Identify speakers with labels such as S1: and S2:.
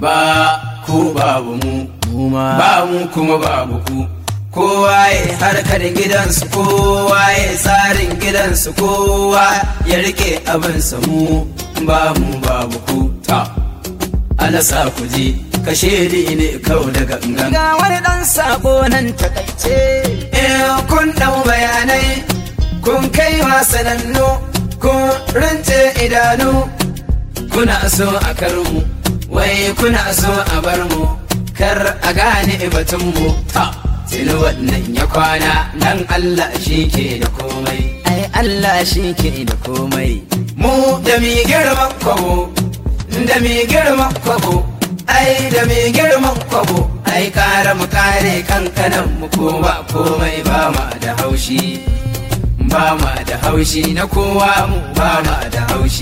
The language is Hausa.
S1: ba ku babu mu ba mu kuma babu ku. Kowa ya harkar gidansu, kowa ya tsarin gidansu, kowa ya rike abinsa, mu ba mu babu ku. Alasa ku ji kashe ne kau daga gangan. Ga wani ɗan sako nan takaice, kun ɗau bayanai kun kai wasanannu, kun rince idanu, kuna so a karmu, wai kuna so a bar mu, kar a gane batunmu. Tuni wannan ya kwana, dan Allah shi ke da komai. Ai Allah shi ke da komai. Mu da mi girman kwabo, da mi girman kwabo, ai da mi girman kwabo, ai kare mu kare kankanan mu, ko ba komai ba ma da haushi, ba ma da haushi na kowa, mu ba ma da haushi.